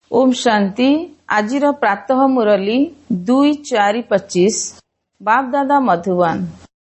ओम शांति। आजिर प्रातः मुरली 2-4-25। बाप दादा मधुबन।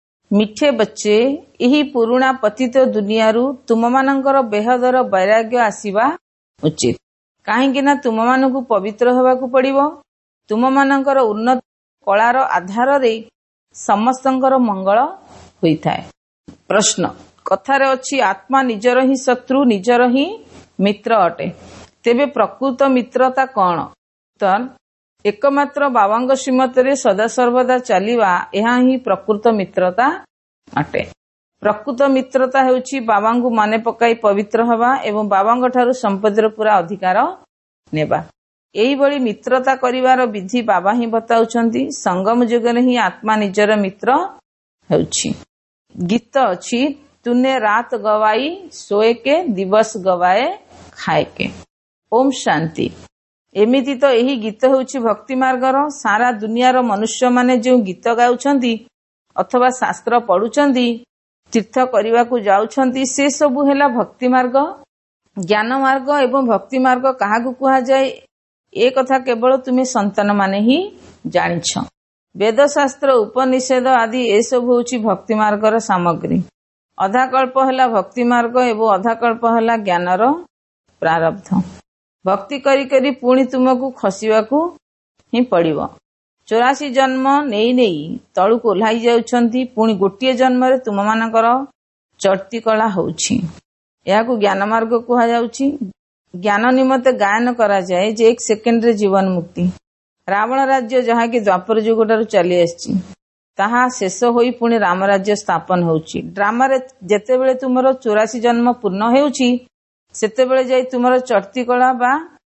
मिठे बच्चे, यही पुराणा पतित दुनियारू तुम मानकर बेहदर वैराग्य आसीबा उचित। काहेकि ना तुम मानकु पवित्र होबाकू पड़िबो। तुम मानकर उन्नत कलार आधार रे समस्तंकर मंगल होइथाय। प्रश्न। कथारे अछि आत्मा निजर ही शत्रु निजर ही मित्र अटे। तेबे प्रकृत मित्रता कौन? तर एकमात्र बाबांग श्रीमतरे सदा सर्वदा चलिबा ଏହା ହିଁ ପ୍ରକୃତ ମିତ୍ରତା ଅଟେ। ପ୍ରକୃତ ମିତ୍ରତା ହେଉଛି ବାବାଙ୍କୁ ମନେ ପକାଇ ପବିତ୍ର ହେବା ଏବଂ ବାବାଙ୍କ ଠାରୁ ସମ୍ପତ୍ତିର ପୁରା ଅଧିକାର ନେବା। ଏହିଭଳି ମିତ୍ରତା କରିବାର ବିଧି ବାବା ହିଁ ବତାଉଛନ୍ତି। ସଙ୍ଗମ ଯୁଗରେ ହିଁ ଆତ୍ମା ନିଜର ମିତ୍ର ହେଉଛି। ଗୀତ ଅଛି, ତୁନେ ରାତ ଗୱାଇ ସୋଏ କେ ଦିବସ ଗୱାଏ ଖାଏ କେ। ओम शांति। एमिति तो यही गीत होउछि भक्ति मार्गर। सारा दुनियार मनुष्य माने जो गीत गाउछंती अथवा शास्त्र पढुछंती, तीर्थ करिवाकू जाउछंती, से सबु हेला भक्ति मार्ग। ज्ञान मार्ग एवं भक्ति मार्ग काहाकू कुहा जाय ए कथा केवल तुमे संतान माने ही जानिछ। वेद शास्त्र उपनिषद आदि ए सब होउछि भक्ति मार्गर सामग्री। अधा कल्प हेला भक्ति मार्ग एवं अधा कल्प हेला ज्ञानर प्रारब्ध। भक्ति करी करी पुणी तुमको खसिवाकू ही पड़िबो। 84 जन्म नेई नेई तळुको ओल्हाई जाउछंती, पुणी गोटिए जन्म रे तुम मानकर चढ़ती कला होउछि। याकू ज्ञान मार्ग कुहा जाउछि। ज्ञान निमते गायन करा जाए जे 1 सेकेंड रे जीवन मुक्ति। रावण राज्य जहा कि द्वापर युगटारु चली आछि, ताहा शेष होई पुणी राम राज्य स्थापन होउछि। ड्रामा रे जेतेबेले तुमरो 84 जन्म पूर्ण हेउछि, सेतेबेले जाई तुमर चढ़ती कला बा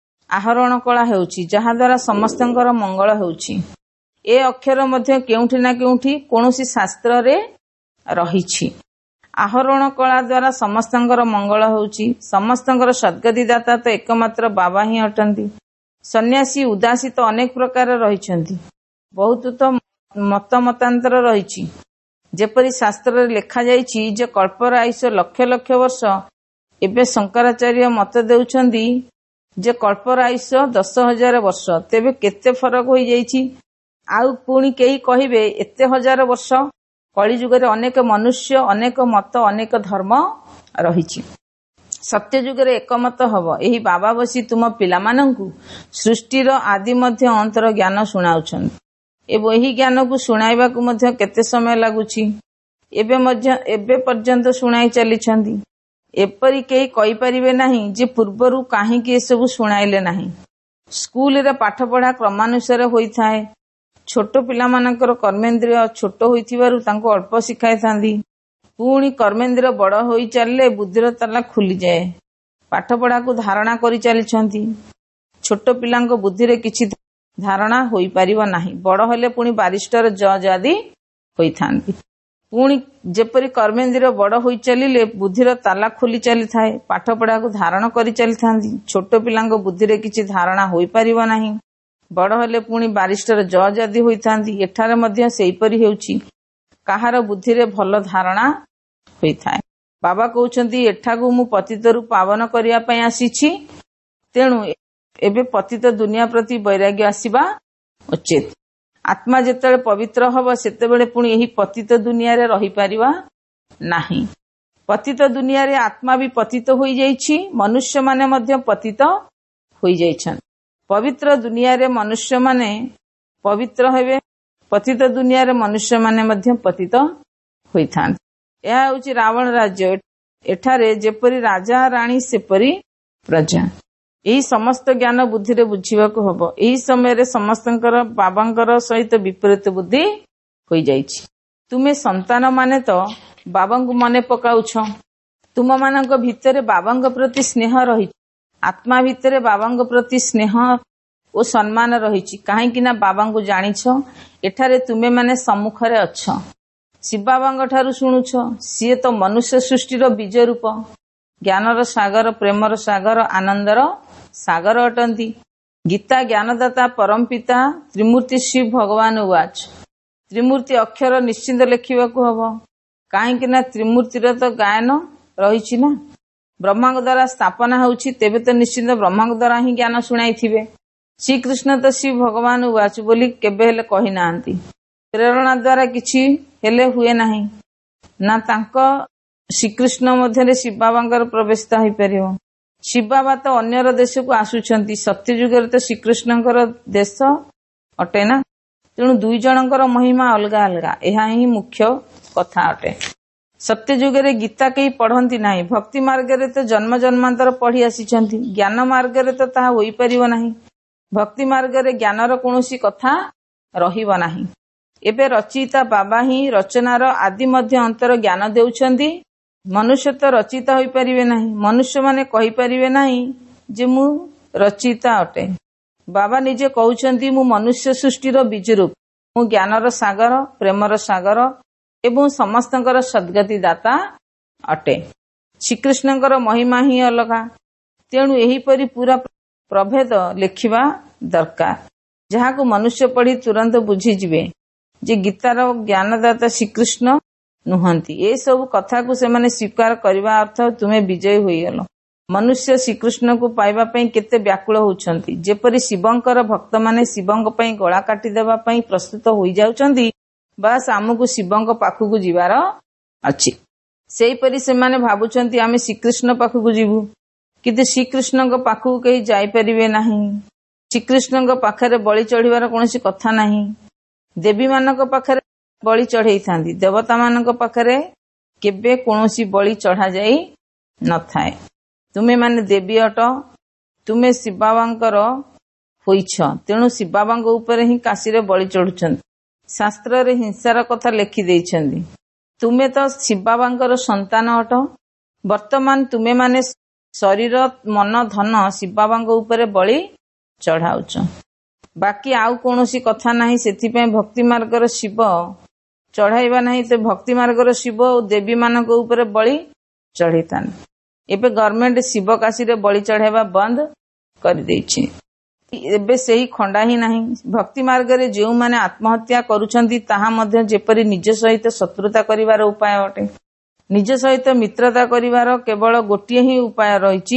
आहरण कला हेउछि, जहा द्वारा समस्तंकर मंगल हेउछि। ए अक्षर मध्य केउठी ना केउठी कोनोसी शास्त्र रे रहिछि। आहरण कला द्वारा समस्तंकर मंगल हेउछि। समस्तंकर सद्गति दाता तो एकमात्र बाबा ही अटंती। सन्यासी उदासी तो अनेक प्रकार रहिछंती। बहुत तो मत मतांतर रहिछि। जेपरि शास्त्र रे लेखा जाइछि जे कल्पर आयुष लक्ष लक्ष वर्ष, एबे शंकराचार्य मत देउछंदी जे कल्पर आयुष 10,000 वर्ष। तेबे केते फरक होई जाइछि। आउ पुणी केही कहिबे एते हजार वर्ष। कली जुगरे अनेक मनुष्य, अनेक मत, अनेक धर्म रहिछि। सत्य जुगरे एकमत हबो। एही बाबा बसी तुम पिलामानंकु सृष्टिर आदि मध्य अंतर ज्ञान सुनाउछंती। एबो एही ज्ञान को सुनाइबाकू मध्य केते समय लागुछि। एबे पर्यंत सुनाई चलिछंती। एपरी केही कहि परिबे नाही जे पूर्वरु काहेकि एसबु सुनाइले नाही। स्कूल रे पाठ पढ़ा क्रमानुसार होइथाए। छोट पिलामानकर कर्मेंद्रिय छोट होइथिबारु तांको अल्प शिखाइ थांदी। पुणी कर्मेंद्रिय बड़ होई चलले बुद्धिर ताला खुली जाए। पाठ पढ़ा को धारणा करि चलिछंती। छोट पिलांको बुद्धि रे किछि धारणा होई परिबो नाही। बड़ हेले पुणी बारिस्टर जज आदि होइथांती। पुणी जेपरी कर्मेंद्रिय बड़ होई चलिले बुद्धिर ताला खुली चली थाए। पाठ पढ़ा को धारण करि चली थांती। छोट पिलांको बुद्धि रे किछि धारणा होई परिबो नाही। बड़ हेले पुणी बारिस्टर जज आदि होइथांती। एठारे मध्य सेहीपरि हेउछि। काहार बुद्धि रे भल धारणा होइथाए। बाबा कहउछंती एठाकू मु पतितरु पावन करिया पई आसीछि। तेणु एबे पतित दुनिया प्रति वैराग्य आसीबा उचित। आत्मा जेतेबेले पवित्र हबो सेतेबेले पुणी एही पतित दुनिया रे रहि परिबा नाही। पतित दुनिया रे आत्मा भी पतित होई जाइछि। मनुष्य माने मध्य पतित होई जाइछन। पवित्र दुनिया रे मनुष्य माने पवित्र हेबे। पतित दुनिया रे मनुष्य माने मध्य पतित होइथान। एहा होछि रावण राज्य। एठारे जेपरि राजा रानी सेपरि प्रजा। एही समस्त ज्ञान बुद्धि रे बुझिबाकू हबो। एही समय रे समस्तंकर बाबांकर सहित विपरीत बुद्धि होई जाइछि। तुमे संतान माने तो बाबांकु मने पकाउछ। तुम मानक भितरे बाबांक प्रति स्नेह रही। आत्मा भितरे बाबांक प्रति स्नेह ओ सम्मान रहिछि। काहेकि ना बाबांकु जानिछ। एठारे तुमे माने सम्मुख रे अछ। शिव बाबांक ठारू सुनुछ। सिए तो मनुष्य सृष्टिर बीज रूप। ज्ञानर सागर, प्रेमर सागर, आनंदर सागर अटंती। गीता ज्ञानदाता परम पिता त्रिमूर्ति शिव भगवान उवाच। त्रिमूर्ति अक्षर निश्चिंत लेखिबाकू हबो। काहेकि ना त्रिमूर्तिर तो गायन रहिछि ना। ବ୍ରହ୍ମାଙ୍କ ଦ୍ୱାରା ସ୍ଥାପନା ହେଉଛି, ତେବେ ତ ନିଶ୍ଚିନ୍ତ ବ୍ରହ୍ମାଙ୍କ ଦ୍ୱାରା ହିଁ ଜ୍ଞାନ ଶୁଣାଇଥିବେ। ଶ୍ରୀକୃଷ୍ଣ ତ ଶ୍ରୀ ଭଗବାନ ଉବାଚ ବୋଲି କେବେ ହେଲେ କହିନାହାନ୍ତି। ପ୍ରେରଣା ଦ୍ୱାରା କିଛି ହେଲେ ହୁଏ ନାହିଁ ନା ତାଙ୍କ ଶ୍ରୀକୃଷ୍ଣ ମଧ୍ୟରେ ଶିବ ବାବାଙ୍କର ପ୍ରବେଶ ହୋଇପାରିବ। ଶିବ ବାବା ତ ଅନ୍ୟର ଦେଶକୁ ଆସୁଛନ୍ତି। ସତ୍ୟ ଯୁଗରେ ତ ଶ୍ରୀକୃଷ୍ଣଙ୍କର ଦେଶ ଅଟେ ନା, ତେଣୁ ଦୁଇ ଜଣଙ୍କର ମହିମା ଅଲଗା ଅଲଗା। ଏହା ହିଁ ମୁଖ୍ୟ କଥା ଅଟେ। ସତ୍ୟ ଯୁଗରେ ଗୀତା କେହି ପଢନ୍ତି ନାହିଁ। ଭକ୍ତି ମାର୍ଗରେ ତ ଜନ୍ମ ଜନ୍ମାନ୍ତର ପଢି ଆସିଛନ୍ତି। ଜ୍ଞାନ ମାର୍ଗରେ ତ ତାହା ହୋଇପାରିବ ନାହିଁ। ଭକ୍ତି ମାର୍ଗରେ ଜ୍ଞାନର କୌଣସି କଥା ରହିବ ନାହିଁ। ଏବେ ରଚୟିତା ବାବା ହିଁ ରଚନାର ଆଦି ମଧ୍ୟ ଅନ୍ତର ଜ୍ଞାନ ଦେଉଛନ୍ତି। ମନୁଷ୍ୟ ତ ରଚୟିତା ହୋଇପାରିବେ ନାହିଁ। ମନୁଷ୍ୟମାନେ କହିପାରିବେ ନାହିଁ ଯେ ମୁଁ ରଚୟିତା ଅଟେ। ବାବା ନିଜେ କହୁଛନ୍ତି, ମୁଁ ମନୁଷ୍ୟ ସୃଷ୍ଟିର ବିଜୁରୂପ, ମୁଁ ଜ୍ଞାନର ସାଗର, ପ୍ରେମର ସାଗର ଏବଂ ସମସ୍ତଙ୍କର ସଦ୍ଗତି ଦାତା ଅଟେ। ଶ୍ରୀକୃଷ୍ଣଙ୍କର ମହିମା ହିଁ ଅଲଗା। ତେଣୁ ଏହିପରି ପୁରା ପ୍ରଭେଦ ଲେଖିବା ଦରକାର, ଯାହାକୁ ମନୁଷ୍ୟ ପଢି ତୁରନ୍ତ ବୁଝିଯିବେ ଯେ ଗୀତାର ଜ୍ଞାନଦାତା ଶ୍ରୀକୃଷ୍ଣ ନୁହନ୍ତି। ଏସବୁ କଥାକୁ ସେମାନେ ସ୍ୱୀକାର କରିବା ଅର୍ଥ ତୁମେ ବିଜୟୀ ହୋଇଗଲ। ମନୁଷ୍ୟ ଶ୍ରୀକୃଷ୍ଣକୁ ପାଇବା ପାଇଁ କେତେ ବ୍ୟାକୁଳ ହେଉଛନ୍ତି। ଯେପରି ଶିବଙ୍କର ଭକ୍ତମାନେ ଶିବଙ୍କ ପାଇଁ ଗଳା କାଟିଦେବା ପାଇଁ ପ୍ରସ୍ତୁତ ହୋଇଯାଉଛନ୍ତି, ବାସ୍ ଆମକୁ ଶିବଙ୍କ ପାଖକୁ ଯିବାର ଅଛି। ସେହିପରି ସେମାନେ ଭାବୁଛନ୍ତି ଆମେ ଶ୍ରୀକୃଷ୍ଣ ପାଖକୁ ଯିବୁ, କିନ୍ତୁ ଶ୍ରୀକୃଷ୍ଣଙ୍କ ପାଖକୁ କେହି ଯାଇପାରିବେ ନାହିଁ। ଶ୍ରୀକୃଷ୍ଣଙ୍କ ପାଖରେ ବଳି ଚଢିବାର କୌଣସି କଥା ନାହିଁ। ଦେବୀମାନଙ୍କ ପାଖରେ ବଳି ଚଢେଇଥାନ୍ତି, ଦେବତାମାନଙ୍କ ପାଖରେ କେବେ କୌଣସି ବଳି ଚଢାଯାଇ ନଥାଏ। ତୁମେ ମାନେ ଦେବୀ ଅଟ, ତୁମେ ଶିବ ବାବାଙ୍କର ହୋଇଛ, ତେଣୁ ଶିବ ବାବାଙ୍କ ଉପରେ ହିଁ କାଶୀରେ ବଳି ଚଢୁଛନ୍ତି। ଶାସ୍ତ୍ରରେ ହିଂସାର କଥା ଲେଖିଦେଇଛନ୍ତି। ତୁମେ ତ ଶିବ ବାବାଙ୍କର ସନ୍ତାନ ଅଟ। ବର୍ତ୍ତମାନ ତୁମେ ମାନେ ଶରୀର, ମନ, ଧନ ଶିବ ବାବାଙ୍କ ଉପରେ ବଳି ଚଢାଉଛ। ବାକି ଆଉ କୌଣସି କଥା ନାହିଁ। ସେଥିପାଇଁ ଭକ୍ତି ମାର୍ଗର ଶିବ ଚଢାଇବା ନାହିଁ, ତ ଭକ୍ତି ମାର୍ଗର ଶିବ ଓ ଦେବୀ ମାନଙ୍କ ଉପରେ ବଳି ଚଢେଇଥାନ୍ତି। ଏବେ ଗଭର୍ଣ୍ଣମେଣ୍ଟ ଶିବ କାଶୀରେ ବଳି ଚଢାଇବା ବନ୍ଦ କରିଦେଇଛି। ଏବେ ସେହି ଖଣ୍ଡା ହିଁ ନାହିଁ। ଭକ୍ତି ମାର୍ଗରେ ଯେଉଁମାନେ ଆତ୍ମହତ୍ୟା କରୁଛନ୍ତି, ତାହା ମଧ୍ୟ ଯେପରି ନିଜ ସହିତ ଶତ୍ରୁତା କରିବାର ଉପାୟ ଅଟେ। ନିଜ ସହିତ ମିତ୍ରତା କରିବାର କେବଳ ଗୋଟିଏ ହିଁ ଉପାୟ ରହିଛି,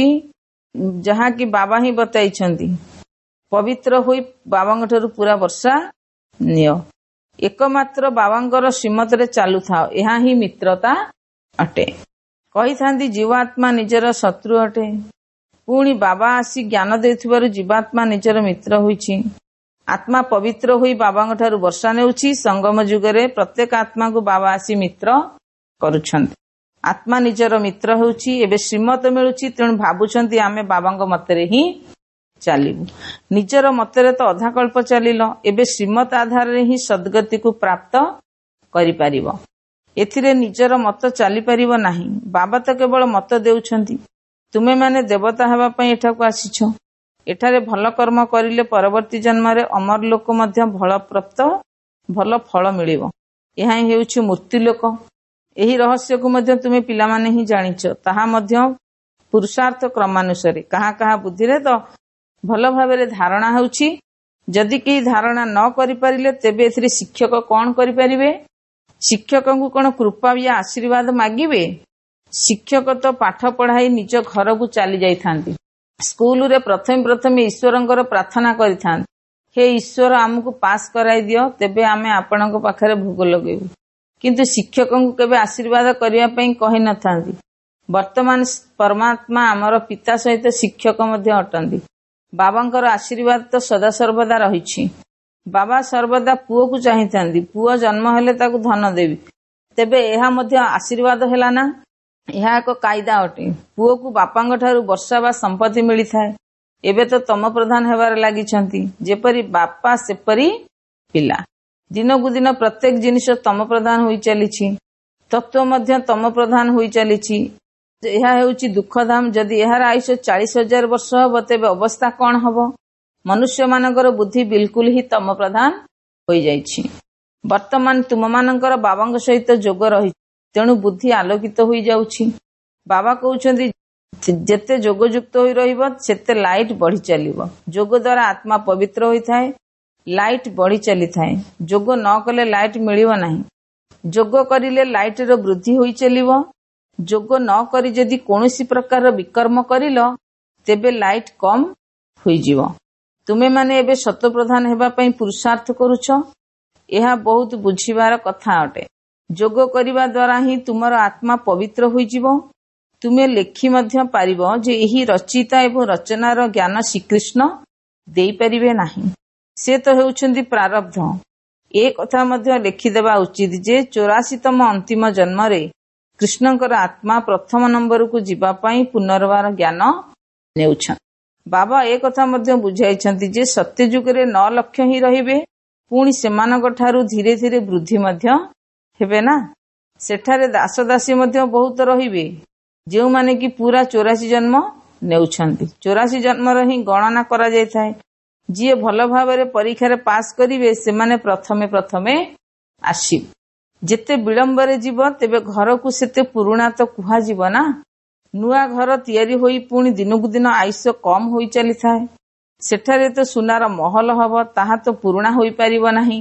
ଯାହାକି ବାବା ହିଁ ବତାଇଛନ୍ତି। ପବିତ୍ର ହୋଇ ବାବାଙ୍କ ଠାରୁ ପୁରା ବର୍ଷା ନିଅ। ଏକମାତ୍ର ବାବାଙ୍କର ଶ୍ରୀମତରେ ଚାଲୁଥାଅ, ଏହା ହିଁ ମିତ୍ରତା ଅଟେ। କହିଥାନ୍ତି ଜୀବାତ୍ମା ନିଜର ଶତ୍ରୁ ଅଟେ। ପୁଣି ବାବା ଆସି ଜ୍ଞାନ ଦେଉଥିବାରୁ ଜୀବାତ୍ମା ନିଜର ମିତ୍ର ହୋଇଛି। ଆତ୍ମା ପବିତ୍ର ହୋଇ ବାବାଙ୍କ ଠାରୁ ବର୍ଷା ନେଉଛି। ସଙ୍ଗମ ଯୁଗରେ ପ୍ରତ୍ୟେକ ଆତ୍ମାକୁ ବାବା ଆସି ମିତ୍ର କରୁଛନ୍ତି। ଆତ୍ମା ନିଜର ମିତ୍ର ହେଉଛି। ଏବେ ଶ୍ରୀମତ ମିଳୁଛି, ତେଣୁ ଭାବୁଛନ୍ତି ଆମେ ବାବାଙ୍କ ମତରେ ହିଁ ଚାଲିବୁ। ନିଜର ମତରେ ତ ଅଧା କଳ୍ପ ଚାଲିଲ, ଏବେ ଶ୍ରୀମତ ଆଧାରରେ ହିଁ ସଦ୍ଗତିକୁ ପ୍ରାପ୍ତ କରିପାରିବ। ଏଥିରେ ନିଜର ମତ ଚାଲିପାରିବ ନାହିଁ। ବାବା ତ କେବଳ ମତ ଦେଉଛନ୍ତି। ତୁମେମାନେ ଦେବତା ହେବା ପାଇଁ ଏଠାକୁ ଆସିଛ। ଏଠାରେ ଭଲ କର୍ମ କରିଲେ ପରବର୍ତ୍ତୀ ଜନ୍ମରେ ଅମର ଲୋକ ମଧ୍ୟ ଭଲ ଫଳ ମିଳିବ। ଏହା ହିଁ ହେଉଛି ମୃତ୍ୟୁ ଲୋକ। ଏହି ରହସ୍ୟକୁ ମଧ୍ୟ ତୁମେ ପିଲାମାନେ ହିଁ ଜାଣିଛ। ତାହା ମଧ୍ୟ ପୁରୁଷାର୍ଥ କ୍ରମାନୁସାରେ କାହା କାହା ବୁଦ୍ଧିରେ ତ ଭଲ ଭାବରେ ଧାରଣା ହେଉଛି। ଯଦି କେହି ଧାରଣା ନ କରିପାରିଲେ, ତେବେ ଏଥିରେ ଶିକ୍ଷକ କଣ କରିପାରିବେ? ଶିକ୍ଷକଙ୍କୁ କଣ କୃପା ୟା ଆଶୀର୍ବାଦ ମାଗିବେ? ଶିକ୍ଷକ ତ ପାଠ ପଢାଇ ନିଜ ଘରକୁ ଚାଲି ଯାଇଥାନ୍ତି। ସ୍କୁଲରେ ପ୍ରଥମେ ଈଶ୍ୱରଙ୍କର ପ୍ରାର୍ଥନା କରିଥାନ୍ତି, ହେ ଈଶ୍ୱର ଆମକୁ ପାସ୍ କରାଇ ଦିଅ, ତେବେ ଆମେ ଆପଣଙ୍କ ପାଖରେ ଭୋଗ ଲଗେଇବୁ। କିନ୍ତୁ ଶିକ୍ଷକଙ୍କୁ କେବେ ଆଶୀର୍ବାଦ କରିବା ପାଇଁ କହିନଥାନ୍ତି। ବର୍ତ୍ତମାନ ପରମାତ୍ମା ଆମର ପିତା ସହିତ ଶିକ୍ଷକ ମଧ୍ୟ ଅଟନ୍ତି। ବାବାଙ୍କର ଆଶୀର୍ବାଦ ତ ସଦାସର୍ବଦା ରହିଛି। ବାବା ସର୍ବଦା ପୁଅକୁ ଚାହିଁଥାନ୍ତି। ପୁଅ ଜନ୍ମ ହେଲେ ତାକୁ ଧନ ଦେବି। ତେବେ ଏହା ମଧ୍ୟ ଆଶୀର୍ବାଦ ହେଲା ନା? ଏହା ଏକ କାଇଦା ଅଟେ। ପୁଅକୁ ବାପାଙ୍କ ଠାରୁ ବର୍ଷା ବା ସମ୍ପତ୍ତି ମିଳିଥାଏ। ଏବେ ତ ତମ ପ୍ରଧାନ ହେବାରେ ଲାଗିଛନ୍ତି। ଯେପରି ବାପା ସେପରି ପିଲା। ଦିନକୁ ଦିନ ପ୍ରତ୍ୟେକ ଜିନିଷ ତମ ପ୍ରଧାନ ହୋଇ ଚାଲିଛି। ତତ୍ତ୍ୱ ମଧ୍ୟ ତମ ପ୍ରଧାନ ହୋଇ ଚାଲିଛି। ଏହା ହେଉଛି ଦୁଃଖଧାମ। ଯଦି ଏହାର ଆୟୁଷ 40,000 ବର୍ଷ ହେବ, ତେବେ ଅବସ୍ଥା କଣ ହେବ? ମନୁଷ୍ୟମାନଙ୍କର ବୁଦ୍ଧି ବିଲକୁଲ ହିଁ ତମ ପ୍ରଧାନ ହୋଇଯାଇଛି। ବର୍ତ୍ତମାନ ତୁମମାନଙ୍କର ବାବାଙ୍କ ସହିତ ଯୋଗ ରହିଛି, ତେଣୁ ବୁଦ୍ଧି ଆଲୋକିତ ହୋଇଯାଉଛି। ବାବା କହୁଛନ୍ତି ଯେତେ ଯୋଗଯୁକ୍ତ ହୋଇ ରହିବ, ସେତେ ଲାଇଟ୍ ବଢି ଚାଲିବ। ଯୋଗ ଦ୍ୱାରା ଆତ୍ମା ପବିତ୍ର ହୋଇଥାଏ, ଲାଇଟ୍ ବଢି ଚାଲିଥାଏ। ଯୋଗ ନ କଲେ ଲାଇଟ୍ ମିଳିବ ନାହିଁ। ଯୋଗ କରିଲେ ଲାଇଟର ବୃଦ୍ଧି ହୋଇ ଚାଲିବ। ଯୋଗ ନ କରି ଯଦି କୌଣସି ପ୍ରକାର ବିକର୍ମ କରିଲ ତେବେ ଲାଇଟ୍ କମ୍ ହୋଇଯିବ। ତୁମେମାନେ ଏବେ ଶତପ୍ରଧାନ ହେବା ପାଇଁ ପୁରୁଷାର୍ଥ କରୁଛ। ଏହା ବହୁତ ବୁଝିବାର କଥା ଅଟେ। ଯୋଗ କରିବା ଦ୍ୱାରା ହିଁ ତୁମର ଆତ୍ମା ପବିତ୍ର ହୋଇଯିବ। ତୁମେ ଲେଖି ମଧ୍ୟ ପାରିବ ଯେ ଏହି ରଚିତା ଏବଂ ରଚନାର ଜ୍ଞାନ ଶ୍ରୀକୃଷ୍ଣ ଦେଇପାରିବେ ନାହିଁ। ସେ ତ ହେଉଛନ୍ତି ପ୍ରାରବ୍ଧ। ଏ କଥା ମଧ୍ୟ ଲେଖିଦେବା ଉଚିତ ଯେ 84ତମ ଅନ୍ତିମ ଜନ୍ମରେ କୃଷ୍ଣଙ୍କର ଆତ୍ମା ପ୍ରଥମ ନମ୍ବରକୁ ଯିବା ପାଇଁ ପୁନର୍ବାର ଜ୍ଞାନ ନେଉଛନ୍ତି। ବାବା ଏ କଥା ମଧ୍ୟ ବୁଝାଇଛନ୍ତି ଯେ ସତ୍ୟଯୁଗରେ 9 ଲକ୍ଷ ହିଁ ରହିବେ, ପୁଣି ସେମାନଙ୍କ ଠାରୁ ଧୀରେ ଧୀରେ ବୃଦ୍ଧି ମଧ୍ୟ ହେବେ ନା। ସେଠାରେ ଦାସ ଦାସୀ ମଧ୍ୟ ବହୁତ ରହିବେ, ଯେଉଁମାନେ କି ପୁରା 84 ଜନ୍ମ ନେଉଛନ୍ତି। 84 ଜନ୍ମର ହିଁ ଗଣନା କରାଯାଇଥାଏ। ଯିଏ ଭଲ ଭାବରେ ପରୀକ୍ଷାରେ ପାସ୍ କରିବେ ସେମାନେ ପ୍ରଥମେ ଆସିବେ। ଯେତେ ବିଳମ୍ବରେ ଯିବ ତେବେ ଘରକୁ ସେତେ ପୁରୁଣା ତ କୁହାଯିବ ନା। ନୂଆ ଘର ତିଆରି ହୋଇ ପୁଣି ଦିନକୁ ଦିନ ଆୟୁଷ କମ୍ ହୋଇ ଚାଲିଥାଏ। ସେଠାରେ ତ ସୁନାର ମହଲ ହବ, ତାହା ତ ପୁରୁଣା ହୋଇପାରିବ ନାହିଁ।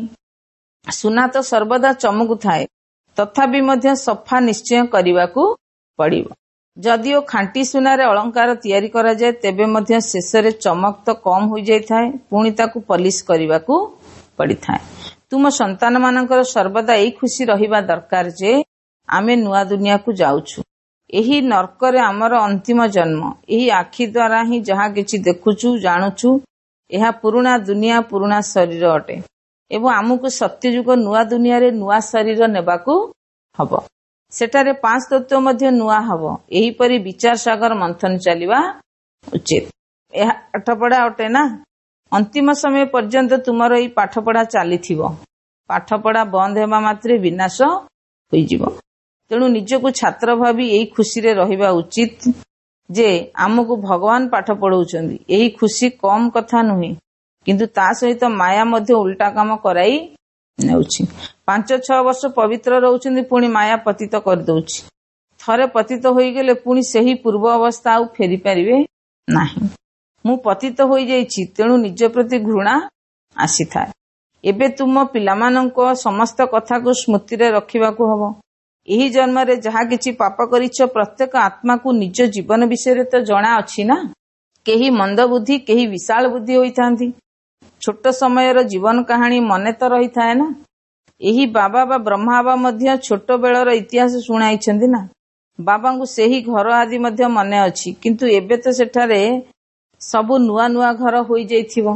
ସୁନା ତ ସର୍ବଦା ଚମକୁଥାଏ, ତଥାପି ମଧ୍ୟ ସଫା ନିଶ୍ଚୟ କରିବାକୁ ପଡ଼ିବ। ଯଦିଓ ଖାଣ୍ଟି ସୁନାରେ ଅଳଙ୍କାର ତିଆରି କରାଯାଏ ତେବେ ମଧ୍ୟ ଶେଷରେ ଚମକ ତ କମ୍ ହୋଇଯାଇଥାଏ, ପୁଣି ତାକୁ ପଲିସ କରିବାକୁ ପଡ଼ିଥାଏ। ତୁମ ସନ୍ତାନମାନଙ୍କର ସର୍ବଦା ଏହି ଖୁସି ରହିବା ଦରକାର ଯେ ଆମେ ନୂଆ ଦୁନିଆକୁ ଯାଉଛୁ। ଏହି ନର୍କରେ ଆମର ଅନ୍ତିମ ଜନ୍ମ। ଏହି ଆଖି ଦ୍ୱାରା ହିଁ ଯାହା କିଛି ଦେଖୁଛୁ ଜାଣୁଛୁ ଏହା ପୁରୁଣା ଦୁନିଆ, ପୁରୁଣା ଶରୀର ଅଟେ ଏବଂ ଆମକୁ ସତ୍ୟଯୁଗ ନୂଆ ଦୁନିଆରେ ନୂଆ ଶରୀର ନେବାକୁ ହବ। ସେଠାରେ 5 ତତ୍ତ୍ୱ ମଧ୍ୟ ନୂଆ ହବ। ଏହିପରି ବିଚାର ସାଗର ମନ୍ଥନ ଚାଲିବା ଉଚିତ। ଏହା ପାଠପଢ଼ା ଅଟେ ନା। ଅନ୍ତିମ ସମୟ ପର୍ଯ୍ୟନ୍ତ ତୁମର ଏହି ପାଠପଢ଼ା ଚାଲିଥିବ। ପାଠପଢ଼ା ବନ୍ଦ ହେବା ମାତ୍ରେ ବିନାଶ ହୋଇଯିବ। ତେଣୁ ନିଜକୁ ଛାତ୍ର ଭାବି ଏହି ଖୁସିରେ ରହିବା ଉଚିତ ଯେ ଆମକୁ ଭଗବାନ ପାଠ ପଢ଼ାଉଛନ୍ତି। ଏହି ଖୁସି କମ୍ କଥା ନୁହେଁ, କିନ୍ତୁ ତା ସହିତ ମାୟା ମଧ୍ୟ ଉଲ୍ଟା କାମ କରାଇ ନେଉଛି। 5-6 ବର୍ଷ ପବିତ୍ର ରହୁଛନ୍ତି, ପୁଣି ମାୟା ପତିତ କରିଦେଉଛି। ଥରେ ପତିତ ହୋଇଗଲେ ପୁଣି ସେହି ପୂର୍ବ ଅବସ୍ଥା ଆଉ ଫେରି ପାରିବେ ନାହିଁ। ମୁଁ ପତିତ ହୋଇଯାଇଛି, ତେଣୁ ନିଜ ପ୍ରତି ଘୃଣା ଆସିଥାଏ। ଏବେ ତୁମ ପିଲାମାନଙ୍କ ସମସ୍ତ କଥାକୁ ସ୍ମୃତିରେ ରଖିବାକୁ ହବ। ଏହି ଜନ୍ମରେ ଯାହା କିଛି ପାପ କରିଛ ପ୍ରତ୍ୟେକ ଆତ୍ମାକୁ ନିଜ ଜୀବନ ବିଷୟରେ ତ ଜଣା ଅଛି ନା। କେହି ମନ୍ଦ ବୁଦ୍ଧି, କେହି ବିଶାଳ ବୁଦ୍ଧି ହୋଇଥାନ୍ତି। ଛୋଟ ସମୟର ଜୀବନ କାହାଣୀ ମନେ ତ ରହିଥାଏ ନା। ଏହି ବାବା ବା ବ୍ରହ୍ମାବା ମଧ୍ୟ ଛୋଟ ବେଳର ଇତିହାସ ଶୁଣାଇଛନ୍ତି ନା। ବାବାଙ୍କୁ ସେହି ଘର ଆଦି ମଧ୍ୟ ମନେ ଅଛି, କିନ୍ତୁ ଏବେ ତ ସେଠାରେ ସବୁ ନୂଆ ନୂଆ ଘର ହୋଇଯାଇଥିବ।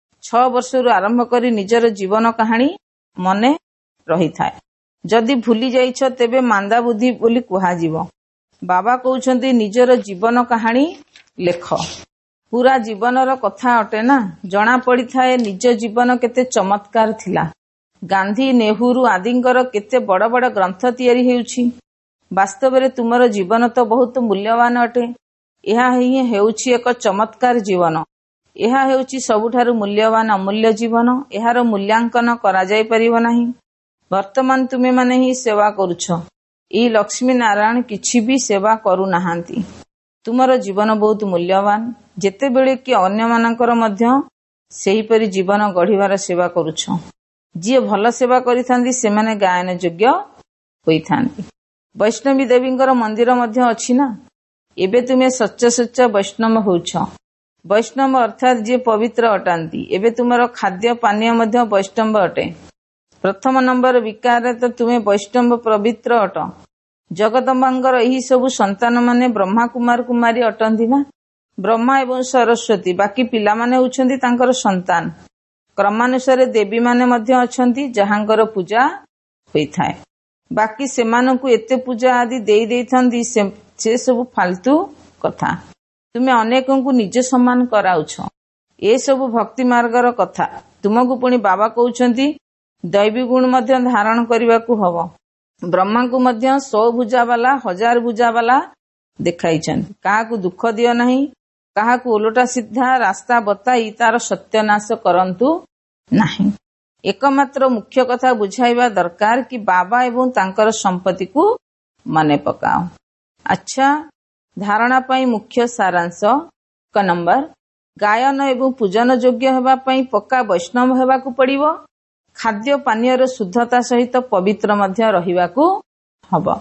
6 ବର୍ଷରୁ ଆରମ୍ଭ କରି ନିଜର ଜୀବନ କାହାଣୀ ମନେ ରହିଥାଏ। ଯଦି ଭୁଲି ଯାଇଛ ତେବେ ମାନ୍ଦା ବୁଦ୍ଧି ବୋଲି କୁହାଯିବ। ବାବା କହୁଛନ୍ତି ନିଜର ଜୀବନ କାହାଣୀ ଲେଖ। ପୁରା ଜୀବନର କଥା ଅଟେ ନା। ଜଣା ପଡ଼ିଥାଏ ନିଜ ଜୀବନ କେତେ ଚମତ୍କାର ଥିଲା। ଗାନ୍ଧୀ, ନେହୁରୁ ଆଦିଙ୍କର କେତେ ବଡ଼ ବଡ଼ ଗ୍ରନ୍ଥ ତିଆରି ହେଉଛି। ବାସ୍ତବରେ ତୁମର ଜୀବନ ତ ବହୁତ ମୂଲ୍ୟବାନ ଅଟେ। ଏହା ହିଁ ହେଉଛି ଏକ ଚମତ୍କାର ଜୀବନ। ଏହା ହେଉଛି ସବୁଠାରୁ ମୂଲ୍ୟବାନ ଅମୂଲ୍ୟ ଜୀବନ। ଏହାର ମୂଲ୍ୟାଙ୍କନ କରାଯାଇପାରିବ ନାହିଁ। ବର୍ତ୍ତମାନ ତୁମେମାନେ ହିଁ ସେବା କରୁଛ। ଏହି ଲକ୍ଷ୍ମୀ ନାରାୟଣ କିଛି ବି ସେବା କରୁନାହାନ୍ତି। ତୁମର ଜୀବନ ବହୁତ ମୂଲ୍ୟବାନ। ଯେତେବେଳେ କି ଅନ୍ୟମାନଙ୍କର ମଧ୍ୟ ସେହିପରି ଜୀବନ ଗଢ଼ିବାର ସେବା କରୁଛ। ଯିଏ ଭଲ ସେବା କରିଥାନ୍ତି ସେମାନେ ଗାୟନ ଯୋଗ୍ୟ ହୋଇଥାନ୍ତି। ବୈଷ୍ଣବୀ ଦେବୀଙ୍କର ମନ୍ଦିର ମଧ୍ୟ ଅଛି ନା। ଏବେ ତୁମେ ସଚ୍ଚ ବୈଷ୍ଣବ ହେଉଛ। ବୈଷ୍ଣବ ଅର୍ଥାତ୍ ଯିଏ ପବିତ୍ର ଅଟାନ୍ତି। ଏବେ ତୁମର ଖାଦ୍ୟ ପାନୀୟ ମଧ୍ୟ ବୈଷ୍ଣବ ଅଟେ। ପ୍ରଥମ ନମ୍ବର ବିକାରରେ ତ ତୁମେ ବୈଷ୍ଣବ ପବିତ୍ର ଅଟ। ଜଗଦମ୍ବାଙ୍କର ଏହି ସବୁ ସନ୍ତାନମାନେ ବ୍ରହ୍ମା କୁମାର କୁମାରୀ ଅଟନ୍ତି ନା। ବ୍ରହ୍ମା ଏବଂ ସରସ୍ୱତୀ, ବାକି ପିଲାମାନେ ହେଉଛନ୍ତି ତାଙ୍କର ସନ୍ତାନ। କ୍ରମାନୁସାରେ ଦେବୀମାନେ ମଧ୍ୟ ଅଛନ୍ତି ଯାହାଙ୍କର ପୂଜା ହୋଇଥାଏ। ବାକି ସେମାନଙ୍କୁ ଏତେ ପୂଜା ଆଦି ଦେଇଥାନ୍ତି, ସେ ସବୁ ଫାଲତୁ କଥା। ତୁମେ ଅନେକଙ୍କୁ ନିଜ ସମାନ କରାଉଛ। ଏସବୁ ଭକ୍ତି ମାର୍ଗର କଥା। ତୁମକୁ ପୁଣି ବାବା କହୁଛନ୍ତି ଦୈବୀ ଗୁଣ ମଧ୍ୟ ଧାରଣ କରିବାକୁ ହବ। ବ୍ରହ୍ମାଙ୍କୁ ମଧ୍ୟ 100 ଭୁଜା ବାଲା 1000 ଭୁଜା ବାଲା ଦେଖାଇଛନ୍ତି। କାହାକୁ ଦୁଃଖ ଦିଅ ନାହିଁ, କାହାକୁ ଓଲଟା ସିଧା ରାସ୍ତା ବତାଇ ତାର ସତ୍ୟନାଶ କରନ୍ତୁ ନାହିଁ। ଏକମାତ୍ର ମୁଖ୍ୟ କଥା ବୁଝାଇବା ଦରକାର କି ବାବା ଏବଂ ତାଙ୍କର ସମ୍ପତ୍ତିକୁ ମନେ ପକାଅ। ଆଚ୍ଛା, ଧାରଣା ପାଇଁ ମୁଖ୍ୟ ସାରାଂଶ। 1 ନମ୍ବର, ଗାୟନ ଏବଂ ପୂଜନ ଯୋଗ୍ୟ ହେବା ପାଇଁ ପକ୍କା ବୈଷ୍ଣବ ହେବାକୁ ପଡ଼ିବ। ଖାଦ୍ୟ ପାନୀୟର ଶୁଦ୍ଧତା ସହିତ ପବିତ୍ର ମଧ୍ୟ ରହିବାକୁ ହବ।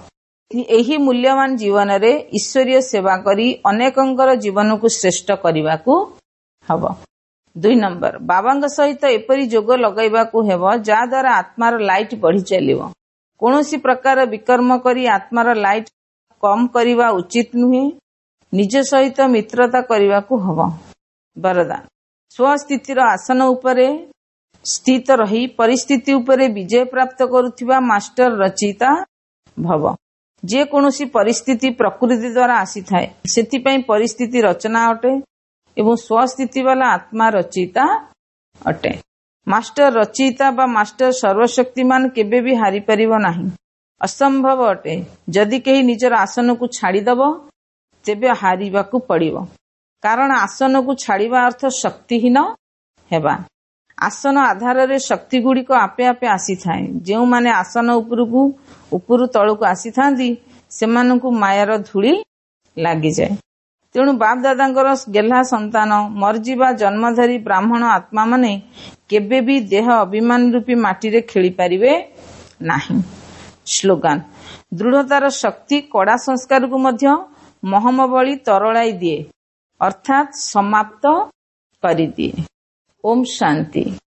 ଏହି ମୂଲ୍ୟବାନ ଜୀବନରେ ଈଶ୍ୱରୀୟ ସେବା କରି ଅନେକଙ୍କର ଜୀବନକୁ ଶ୍ରେଷ୍ଠ କରିବାକୁ ହେବ। 2 ନମ୍ବର, ବାବାଙ୍କ ସହିତ ଏପରି ଯୋଗ ଲଗାଇବାକୁ ହେବ ଯାହାଦ୍ୱାରା ଆତ୍ମାର ଲାଇଟ୍ ବଢି ଚାଲିବ। କୌଣସି ପ୍ରକାର ବିକର୍ମ କରି ଆତ୍ମାର ଲାଇଟ୍ କମ୍ କରିବା ଉଚିତ ନୁହେଁ। ନିଜ ସହିତ ମିତ୍ରତା କରିବାକୁ ହେବ। ବରଦାନ, ସ୍ୱସ୍ଥିତିର ଆସନ ଉପରେ ସ୍ଥିତ ରହି ପରିସ୍ଥିତି ଉପରେ ବିଜୟ ପ୍ରାପ୍ତ କରୁଥିବା ମାଷ୍ଟର ରଚୟିତା ଭବ। ଯେକୌଣସି ପରିସ୍ଥିତି ପ୍ରକୃତି ଦ୍ୱାରା ଆସିଥାଏ, ସେଥିପାଇଁ ପରିସ୍ଥିତି ରଚନା ଅଟେ ଏବଂ ସ୍ୱସ୍ଥିତି ବାଲା ଆତ୍ମା ରଚୟିତା ଅଟେ। ମାଷ୍ଟର ରଚୟିତା ବା ମାଷ୍ଟର ସର୍ବଶକ୍ତିମାନ କେବେ ବି ହାରିପାରିବ ନାହିଁ। ଅସମ୍ଭବ ଅଟେ। ଯଦି କେହି ନିଜର ଆସନକୁ ଛାଡ଼ିଦେବ ତେବେ ହାରିବାକୁ ପଡ଼ିବ। କାରଣ ଆସନକୁ ଛାଡ଼ିବା ଅର୍ଥ ଶକ୍ତିହୀନ ହେବା। ଆସନ ଆଧାରରେ ଶକ୍ତିଗୁଡ଼ିକ ଆପେ ଆପେ ଆସିଥାଏ। ଯେଉଁମାନେ ଆସନ ଉପରୁ ତଳକୁ ଆସିଥାନ୍ତି ସେମାନଙ୍କୁ ମାୟାର ଧୂଳି ଲାଗିଯାଏ। ତେଣୁ ବାପ୍ ଦାଦାଙ୍କର ଗେହ୍ଲା ସନ୍ତାନ ମର୍ଜି ବା ଜନ୍ମଧାରୀ ବ୍ରାହ୍ମଣ ଆତ୍ମାମାନେ କେବେ ବି ଦେହ ଅଭିମାନ ରୂପୀ ମାଟିରେ ଖେଳିପାରିବେ ନାହିଁ। ସ୍ଲୋଗାନ, ଦୃଢ଼ତାର ଶକ୍ତି କଡ଼ା ସଂସ୍କାରକୁ ମଧ୍ୟ ମହମ ଭଳି ତରଳାଇ ଦିଏ, ଅର୍ଥାତ୍ ସମାପ୍ତ କରିଦିଏ। ଓମ୍ ଶାନ୍ତି।